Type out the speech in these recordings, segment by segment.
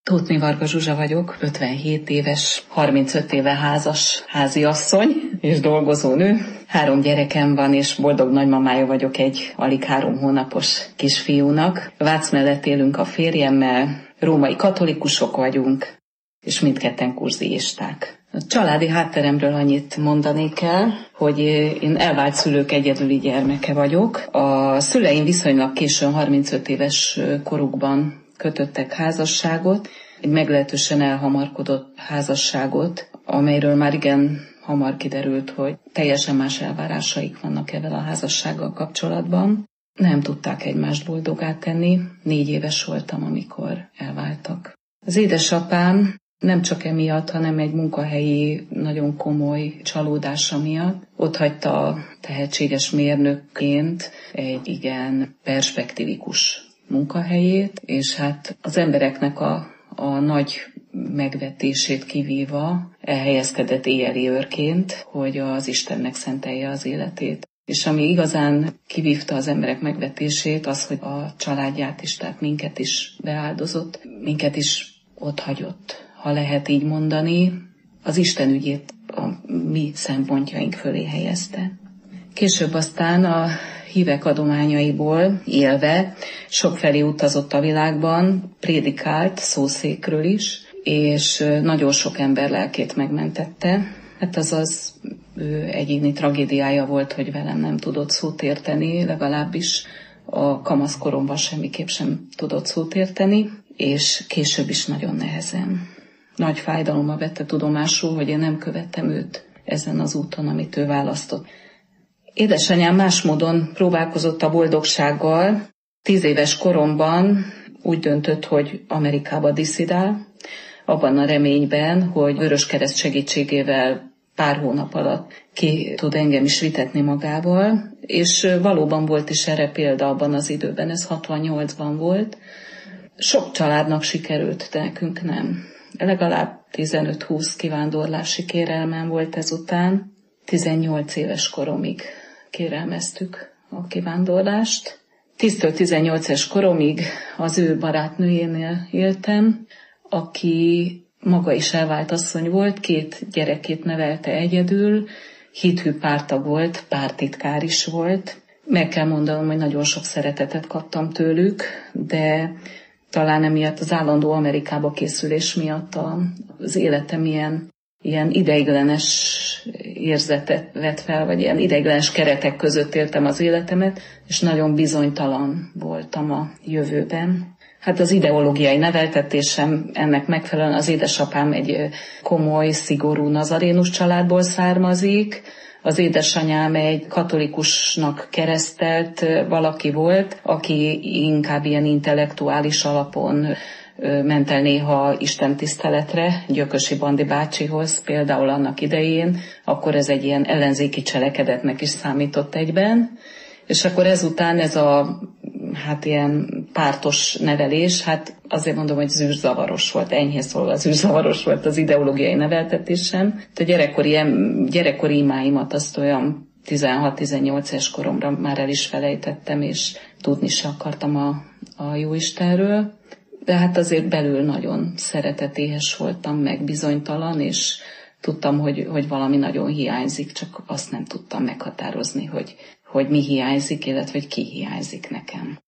Tóth Varga Zsuzsa vagyok, 57 éves, 35 éve házas háziasszony és dolgozó nő. 3 gyerekem van, és boldog nagymamája vagyok egy alig 3 hónapos kisfiúnak. Vác mellett élünk a férjemmel, római katolikusok vagyunk, és mindketten kurzíisták. A családi hátteremről annyit mondanék el, hogy én elvált szülők egyedüli gyermeke vagyok. A szüleim viszonylag későn 35 éves korukban kötöttek házasságot, egy meglehetősen elhamarkodott házasságot, amelyről már igen hamar kiderült, hogy teljesen más elvárásaik vannak ezzel a házassággal kapcsolatban. Nem tudták egymást boldoggá tenni. 4 éves voltam, amikor elváltak. Az édesapám nem csak emiatt, hanem egy munkahelyi, nagyon komoly csalódása miatt otthagyta tehetséges mérnökként egy igen perspektívikus munkahelyét, és hát az embereknek a nagy megvetését kivéva elhelyezkedett éjjeli őrként, hogy az Istennek szentelje az életét. És ami igazán kivívta az emberek megvetését, az, hogy a családját is, tehát minket is beáldozott, minket is otthagyott, ha lehet így mondani, az Isten ügyét a mi szempontjaink fölé helyezte. Később aztán a hívek adományaiból élve sokfelé utazott a világban, prédikált szószékről is, és nagyon sok ember lelkét megmentette. Hát az ő egyéni tragédiája volt, hogy velem nem tudott szót érteni, legalábbis a kamaszkoromban semmiképp sem tudott szót érteni, és később is nagyon nehezen. Nagy fájdalommal vette tudomásul, hogy én nem követtem őt ezen az úton, amit ő választott. Édesanyám más módon próbálkozott a boldogsággal. 10 éves koromban úgy döntött, hogy Amerikába diszidál, abban a reményben, hogy Vöröskereszt segítségével pár hónap alatt ki tud engem is vitetni magával, és valóban volt is erre példa abban az időben, ez 68-ban volt. Sok családnak sikerült, de nekünk nem. Legalább 15-20 kivándorlási kérelmem volt ezután. 18 éves koromig kérelmeztük a kivándorlást. 10-től 18 éves koromig az ő barátnőjénél éltem, aki maga is elvált asszony volt, 2 gyerekét nevelte egyedül, hithű pártag volt, pártitkár is volt. Meg kell mondanom, hogy nagyon sok szeretetet kaptam tőlük, de talán emiatt az állandó Amerikába készülés miatt az életem ilyen ideiglenes érzetet vett fel, vagy ilyen ideiglenes keretek között éltem az életemet, és nagyon bizonytalan voltam a jövőben. Hát az ideológiai neveltetésem ennek megfelelően az édesapám egy komoly, szigorú nazarénus családból származik, az édesanyám egy katolikusnak keresztelt valaki volt, aki inkább ilyen intellektuális alapon ment el néha istentiszteletre, Gyökösi Bandi bácsihoz, például annak idején, akkor ez egy ilyen ellenzéki cselekedetnek is számított egyben, és akkor ezután ez a ilyen pártos nevelés, azért mondom, hogy zűrzavaros volt, enyhén szólva zűrzavaros volt az ideológiai neveltetésem. A gyerekkori imáimat azt olyan 16-18 éves koromra már el is felejtettem, és tudni se akartam a Jóistenről. De hát azért belül nagyon szeretetéhes voltam, meg bizonytalan, és tudtam, hogy valami nagyon hiányzik, csak azt nem tudtam meghatározni, hogy mi hiányzik, illetve hogy ki hiányzik nekem.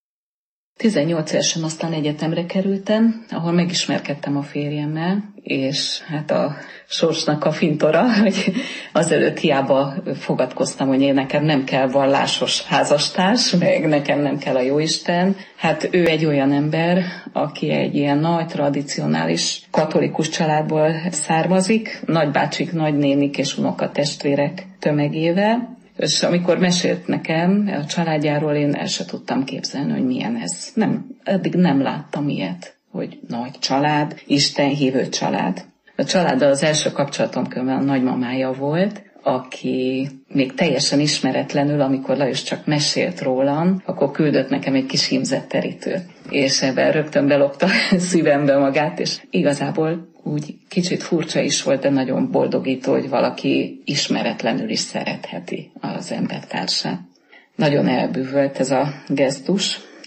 18 évesen aztán egyetemre kerültem, ahol megismerkedtem a férjemmel, és hát a sorsnak a fintora, hogy azelőtt hiába fogadkoztam, hogy én nekem nem kell vallásos házastárs, meg nekem nem kell a Jóisten. Hát ő egy olyan ember, aki egy ilyen nagy, tradicionális katolikus családból származik, nagybácsik, nagynénik és unokatestvérek tömegével. És amikor mesélt nekem a családjáról, én el se tudtam képzelni, hogy milyen ez. Eddig nem láttam ilyet, hogy nagy család, istenhívő család. A családdal az első kapcsolatom a nagymamája volt, aki még teljesen ismeretlenül, amikor Lajos csak mesélt rólam, akkor küldött nekem egy kis hímzetterítőt. És ebben rögtön belopta szívembe magát, és igazából úgy kicsit furcsa is volt, de nagyon boldogító, hogy valaki ismeretlenül is szeretheti az embertársát. Nagyon elbűvölt ez a gesztus.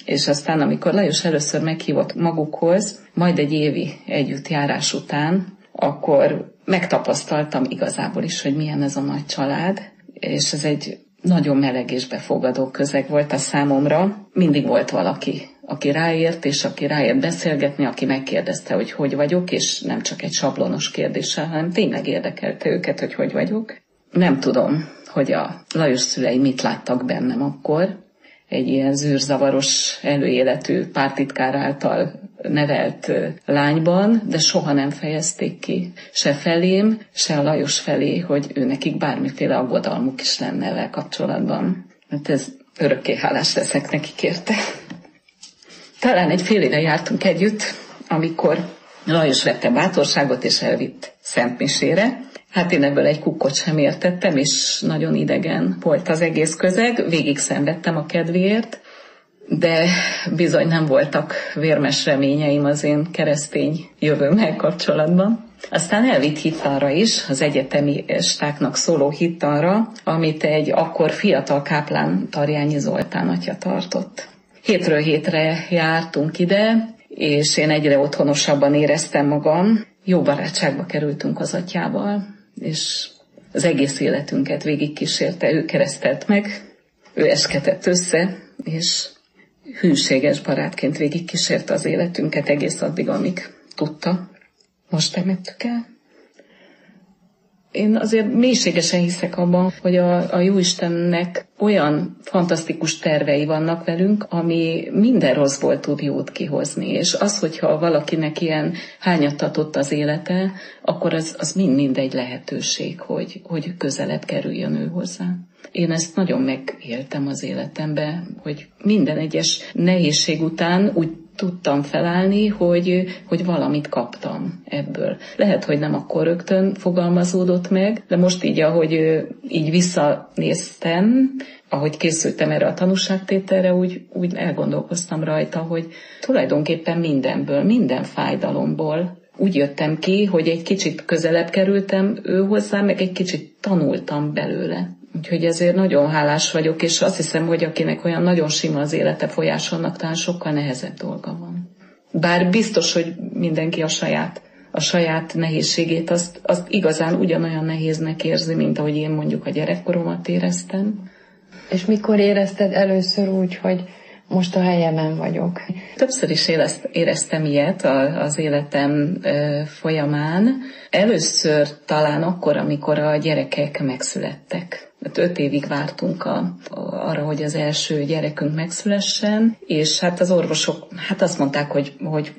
És aztán, amikor Lajos először meghívott magukhoz, majd egy évi együttjárás után, akkor megtapasztaltam igazából is, hogy milyen ez a nagy család, és ez egy nagyon meleg és befogadó közeg volt a számomra. Mindig volt valaki, aki ráért, és aki ráért beszélgetni, aki megkérdezte, hogy vagyok, és nem csak egy sablonos kérdéssel, hanem tényleg érdekelte őket, hogy vagyok. Nem tudom, hogy a Lajos szülei mit láttak bennem akkor, egy ilyen zűrzavaros, előéletű pártitkár által nevelt lányban, de soha nem fejezték ki, se felém, se a Lajos felé, hogy őnekik bármiféle aggodalmuk is lenne ezzel kapcsolatban. Hát ez örökké hálás leszek nekik érte. Talán egy fél éve jártunk együtt, amikor Lajos vette bátorságot és elvitt szentmisére. Hát én ebből egy kukkot sem értettem, és nagyon idegen volt az egész közeg. Végig szenvedtem a kedvéért, de bizony nem voltak vérmes reményeim az én keresztény jövőmmel kapcsolatban. Aztán elvitt hittanra is, az egyetemistáknak szóló hittanra, amit egy akkor fiatal káplán, Tarjányi Zoltán atya tartott. Hétről hétre jártunk ide, és én egyre otthonosabban éreztem magam. Jó barátságba kerültünk az atyával, és az egész életünket végigkísérte, ő keresztelt meg, ő esketett össze, és hűséges barátként végigkísérte az életünket egész addig, amíg tudta. Most temettük el. Én azért mélységesen hiszek abban, hogy a Jóistennek olyan fantasztikus tervei vannak velünk, ami minden rosszból tud jót kihozni. És az, hogyha valakinek ilyen hányattatott az élete, akkor az mind egy lehetőség, hogy közelebb kerüljön ő hozzá. Én ezt nagyon megéltem az életemben, hogy minden egyes nehézség után úgy tudtam felállni, hogy valamit kaptam ebből. Lehet, hogy nem akkor rögtön fogalmazódott meg, de most így, ahogy így visszanéztem, ahogy készültem erre a tanúságtételre, úgy elgondolkoztam rajta, hogy tulajdonképpen mindenből, minden fájdalomból úgy jöttem ki, hogy egy kicsit közelebb kerültem ő hozzá, meg egy kicsit tanultam belőle. Úgyhogy ezért nagyon hálás vagyok, és azt hiszem, hogy akinek olyan nagyon sima az élete folyásolnak, talán sokkal nehezebb dolga van. Bár biztos, hogy mindenki a saját nehézségét azt igazán ugyanolyan nehéznek érzi, mint ahogy én mondjuk a gyerekkoromat éreztem. És mikor érezted először úgy, hogy most a helyemen vagyok? Többször is éreztem ilyet az életem folyamán. Először talán akkor, amikor a gyerekek megszülettek. 5 évig vártunk arra, hogy az első gyerekünk megszülessen, és hát az orvosok azt mondták, hogy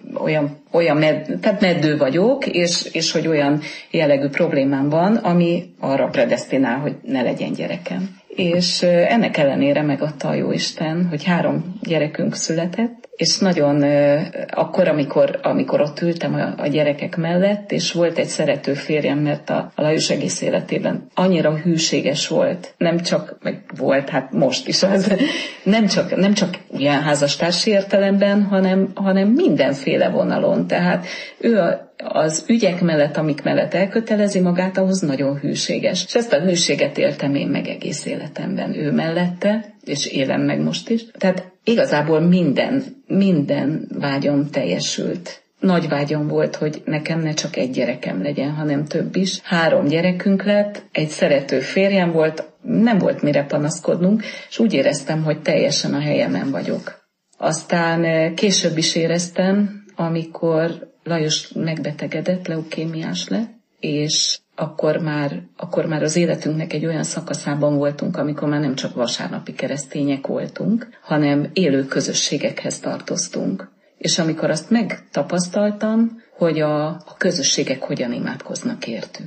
olyan tehát meddő vagyok, és hogy olyan jellegű problémám van, ami arra predesztinál, hogy ne legyen gyerekem. És ennek ellenére megadta a Jóisten, hogy 3 gyerekünk született, és nagyon akkor, amikor ott ültem a gyerekek mellett, és volt egy szerető férjem, mert a Lajos egész életében annyira hűséges volt, nem csak, meg volt, hát most is az, nem csak ilyen házastársi értelemben, hanem mindenféle vonalon. Tehát ő az ügyek mellett, amik mellett elkötelezi magát, ahhoz nagyon hűséges. És ezt a hűséget éltem én meg egész életemben ő mellette, és élem meg most is. Tehát igazából minden vágyam teljesült. Nagy vágyam volt, hogy nekem ne csak egy gyerekem legyen, hanem több is. 3 gyerekünk lett, egy szerető férjem volt, nem volt mire panaszkodnunk, és úgy éreztem, hogy teljesen a helyemen vagyok. Aztán később is éreztem, amikor Lajos megbetegedett, leukémiás lett, és akkor már az életünknek egy olyan szakaszában voltunk, amikor már nem csak vasárnapi keresztények voltunk, hanem élő közösségekhez tartoztunk. És amikor azt megtapasztaltam, hogy a közösségek hogyan imádkoznak értünk.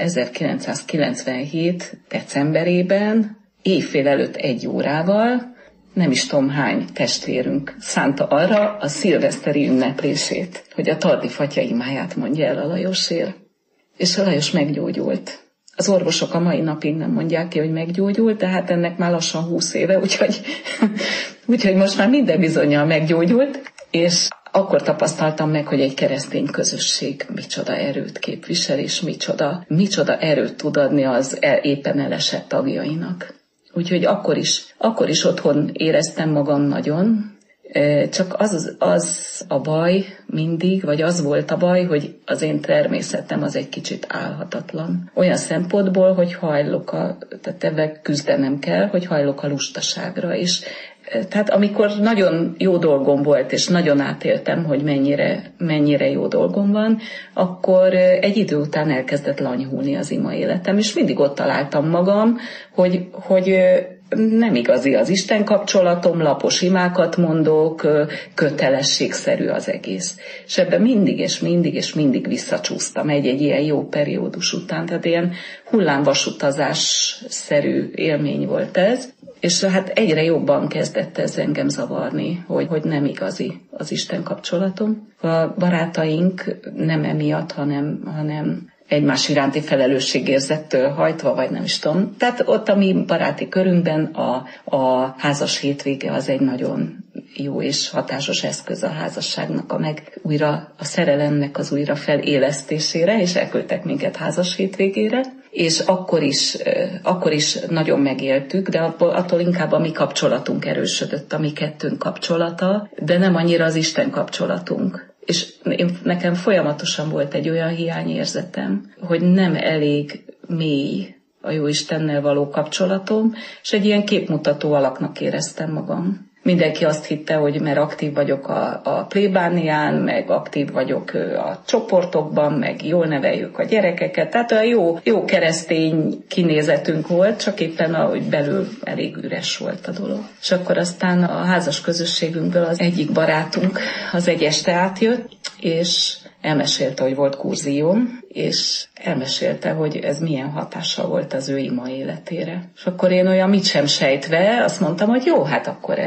1997. decemberében, éjfél előtt 1 órával, nem is tudom hány testvérünk szánta arra a szilveszteri ünneplését, hogy a Tardi Fatya imáját mondja el a Lajosért. És a Lajos meggyógyult. Az orvosok a mai napig nem mondják ki, hogy meggyógyult, de hát ennek már lassan 20 éve, úgyhogy most már minden bizonnyal meggyógyult, és akkor tapasztaltam meg, hogy egy keresztény közösség micsoda erőt képvisel, és micsoda erőt tud adni az éppen elesett tagjainak. Úgyhogy akkor is otthon éreztem magam nagyon, Csak az a baj mindig, vagy az volt a baj, hogy az én természetem az egy kicsit álhatatlan. Olyan szempontból, hogy tehát ebben küzdenem kell, hogy hajlok a lustaságra is. Tehát amikor nagyon jó dolgom volt, és nagyon átéltem, hogy mennyire jó dolgom van, akkor egy idő után elkezdett lanyhulni az ima életem, és mindig ott találtam magam, hogy nem igazi az Isten kapcsolatom, lapos imákat mondok, kötelességszerű az egész. És ebben mindig visszacsúsztam egy ilyen jó periódus után, tehát ilyen hullámvasutazás-szerű élmény volt ez. És hát egyre jobban kezdett ez engem zavarni, hogy nem igazi az Isten kapcsolatom. A barátaink nem emiatt, hanem egymás iránti felelősségérzettől hajtva, vagy nem is tudom. Tehát ott a mi baráti körünkben a házas hétvége az egy nagyon jó és hatásos eszköz a házasságnak, a szerelemnek az újra felélesztésére, és elküldtek minket házas hétvégére. És akkor is nagyon megéltük, de attól inkább a mi kapcsolatunk erősödött, a mi kettőnk kapcsolata, de nem annyira az Isten kapcsolatunk. És nekem folyamatosan volt egy olyan hiányérzetem, hogy nem elég mély a Jóistennel való kapcsolatom, és egy ilyen képmutató alaknak éreztem magam. Mindenki azt hitte, hogy mert aktív vagyok a plébánián, meg aktív vagyok a csoportokban, meg jól neveljük a gyerekeket. Tehát olyan jó keresztény kinézetünk volt, csak éppen ahogy belül elég üres volt a dolog. És akkor aztán a házas közösségünkből az egyik barátunk az egy este átjött, és elmesélte, hogy volt kurzióm, és elmesélte, hogy ez milyen hatással volt az ő ima életére. És akkor én olyan mit sem sejtve azt mondtam, hogy jó, hát akkor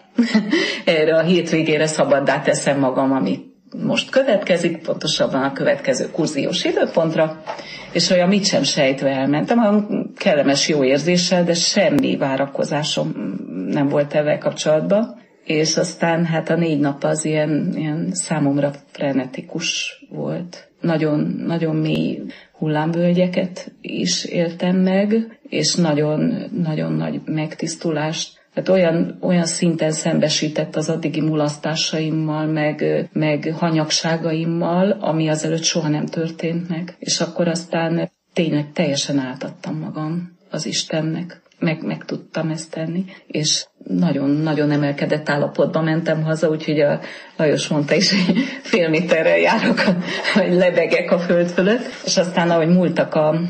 erre a hétvégére szabaddá teszem magam, ami most következik, pontosabban a következő kurziós időpontra, és olyan mit sem sejtve elmentem, olyan kellemes jó érzéssel, de semmi várakozásom nem volt ezzel kapcsolatban. És aztán hát a 4 nap az ilyen számomra frenetikus volt. Nagyon, nagyon mély hullámvölgyeket is éltem meg, és nagyon, nagyon nagy megtisztulást. Hát olyan szinten szembesített az addigi mulasztásaimmal, meg hanyagságaimmal, ami azelőtt soha nem történt meg. És akkor aztán tényleg teljesen átadtam magam az Istennek. Meg tudtam ezt tenni, és nagyon-nagyon emelkedett állapotban mentem haza, úgyhogy a Lajos mondta is, hogy fél méterrel járok, hogy lebegek a föld fölött, és aztán ahogy múltak a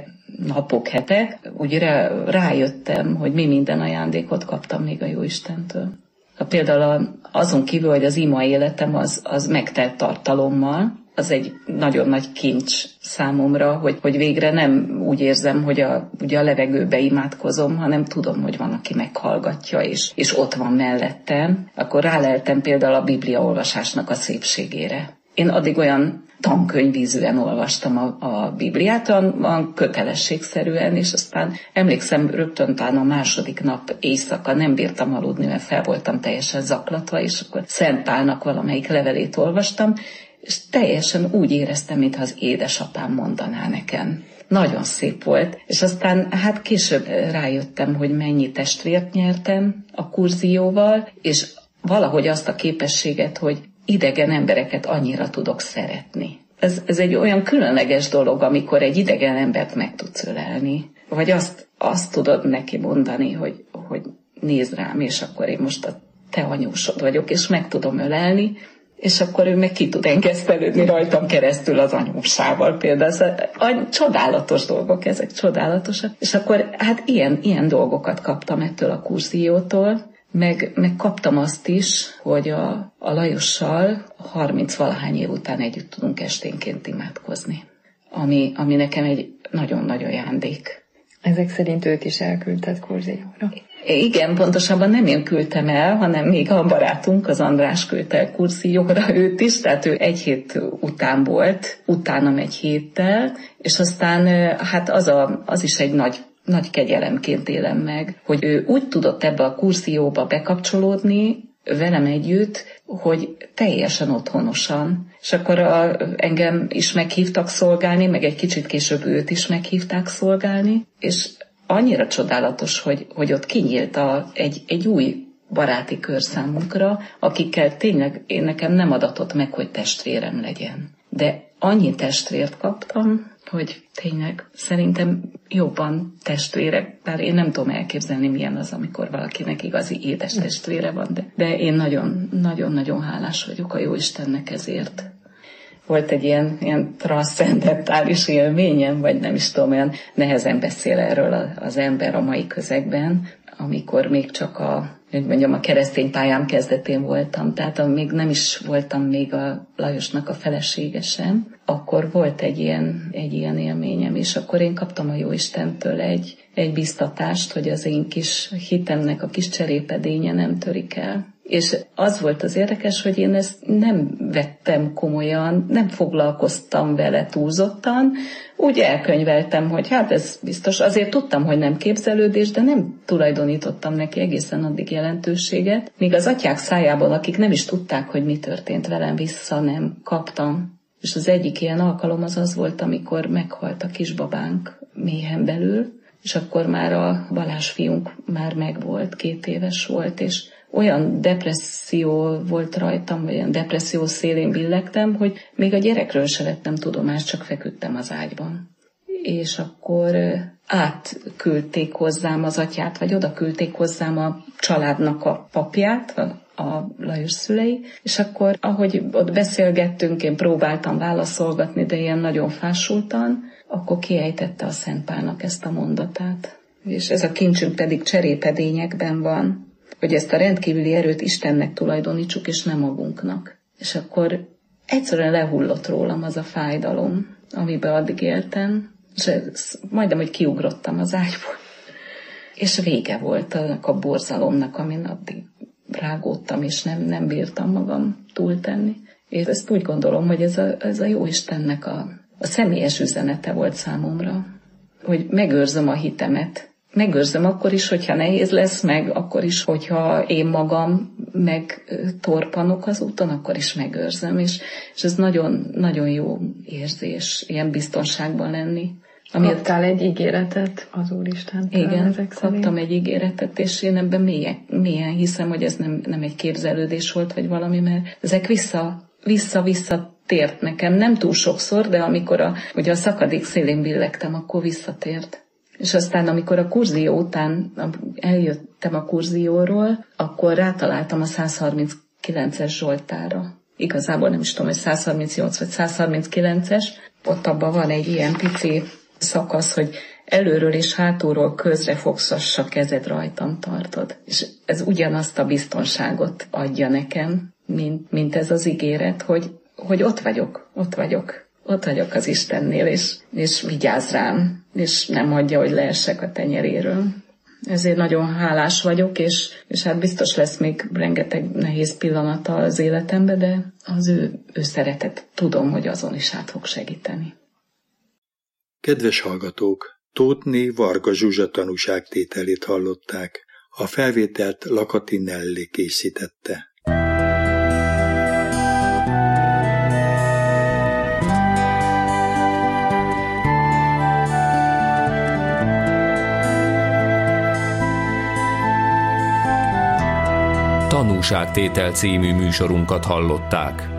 hetek, úgy rájöttem, hogy mi minden ajándékot kaptam még a Jóistentől. Például azon kívül, hogy az ima életem az megtelt tartalommal, az egy nagyon nagy kincs számomra, hogy végre nem úgy érzem, hogy ugye a levegőbe imádkozom, hanem tudom, hogy van, aki meghallgatja, és ott van mellettem. Akkor ráleltem például a Biblia olvasásnak a szépségére. Én addig olyan tankönyvízűen olvastam a Bibliát, olyan kötelességszerűen, és aztán emlékszem, rögtön talán a második nap éjszaka nem bírtam aludni, mert fel voltam teljesen zaklatva, és akkor Szent Pálnak valamelyik levelét olvastam, és teljesen úgy éreztem, mintha az édesapám mondaná nekem. Nagyon szép volt. És aztán hát később rájöttem, hogy mennyi testvért nyertem a kurzióval, és valahogy azt a képességet, hogy idegen embereket annyira tudok szeretni. Ez egy olyan különleges dolog, amikor egy idegen embert meg tudsz ölelni. Vagy azt tudod neki mondani, hogy nézd rám, és akkor én most a te anyósod vagyok, és meg tudom ölelni, és akkor ő meg ki tud engesztelődni rajtam keresztül az anyósával például. Csodálatos dolgok, ezek csodálatosak. És akkor hát ilyen dolgokat kaptam ettől a kurziótól, meg kaptam azt is, hogy a Lajossal 30-valahány év után együtt tudunk esténként imádkozni. Ami nekem egy nagyon nagy ajándék. Ezek szerint őt is elküldted kurzióra? Igen, pontosabban nem én küldtem el, hanem még a barátunk, az András küldte el kurzióra őt is, tehát ő 1 hét után volt, utánam 1 héttel, és aztán hát az is egy nagy kegyelemként élem meg, hogy ő úgy tudott ebbe a kurzióba bekapcsolódni velem együtt, hogy teljesen otthonosan. És akkor engem is meghívtak szolgálni, meg egy kicsit később őt is meghívták szolgálni, és annyira csodálatos, hogy ott kinyílt egy új baráti kör számunkra, akikkel tényleg nekem nem adatott meg, hogy testvérem legyen. De annyi testvért kaptam, hogy tényleg szerintem jobban testvérek, bár én nem tudom elképzelni, milyen az, amikor valakinek igazi édes testvére van, de én nagyon-nagyon hálás vagyok a Jóistennek ezért. Volt egy ilyen transzcendentális élményem, vagy nem is tudom, olyan nehezen beszél erről az ember a mai közegben, amikor még csak a keresztény pályám kezdetén voltam, tehát még nem is voltam még a Lajosnak a felesége sem, akkor volt egy ilyen élményem, és akkor én kaptam a Jóistentől egy biztatást, hogy az én kis hitemnek a kis cserépedénye nem törik el. És az volt az érdekes, hogy én ezt nem vettem komolyan, nem foglalkoztam vele túlzottan, úgy elkönyveltem, hogy hát ez biztos, azért tudtam, hogy nem képzelődés, de nem tulajdonítottam neki egészen addig jelentőséget, míg az atyák szájából, akik nem is tudták, hogy mi történt velem, vissza nem kaptam. És az egyik ilyen alkalom az volt, amikor meghalt a kisbabánk méhen belül, és akkor már a Balázs fiunk már megvolt, 2 éves volt, és olyan depresszió volt rajtam, vagy olyan depresszió szélén billegtem, hogy még a gyerekről se vettem tudomást, csak feküdtem az ágyban. És akkor átküldték hozzám az atyát, vagy oda küldték hozzám a családnak a papját, a Lajos szülei, és akkor, ahogy ott beszélgettünk, én próbáltam válaszolgatni, de ilyen nagyon fásultan, akkor kiejtette a Szent Pálnak ezt a mondatát. És ez a kincsünk pedig cserépedényekben van, hogy ezt a rendkívüli erőt Istennek tulajdonítsuk, és nem magunknak. És akkor egyszerűen lehullott rólam az a fájdalom, amiben addig éltem, és majdnem, hogy kiugrottam az ágyból. És vége volt annak a borzalomnak, amin addig rágódtam, és nem bírtam magam túltenni. És ezt úgy gondolom, hogy ez a Jóistennek a személyes üzenete volt számomra, hogy megőrzöm a hitemet. Megőrzöm akkor is, hogyha nehéz lesz, meg akkor is, hogyha én magam megtorpanok az úton, akkor is megőrzöm. És ez nagyon, nagyon jó érzés, ilyen biztonságban lenni. Kaptál egy ígéretet az Úristentől? Igen, kaptam egy ígéretet, és én ebben mélyen hiszem, hogy ez nem egy képzelődés volt, vagy valami, mert ezek visszatért nekem. Nem túl sokszor, de amikor ugye a szakadék szélén billegtem, akkor visszatért. És aztán, amikor a kurzió után eljöttem a kurzióról, akkor rátaláltam a 139-es Zsoltárra. Igazából nem is tudom, hogy 138 vagy 139-es. Ott abban van egy ilyen pici szakasz, hogy előről és hátulról közrefogszassa kezed rajtam tartod. És ez ugyanazt a biztonságot adja nekem, mint ez az ígéret, hogy ott vagyok az Istennél, és vigyáz rám, és nem hagyja, hogy leessek a tenyeréről. Ezért nagyon hálás vagyok, és hát biztos lesz még rengeteg nehéz pillanata az életemben, de az ő szeretet, tudom, hogy azon is át fog segíteni. Kedves hallgatók, Tóthné Varga Zsuzsa tanúságtételét hallották. A felvételt Lakati Nelly készítette. Tanúságtétel című műsorunkat hallották.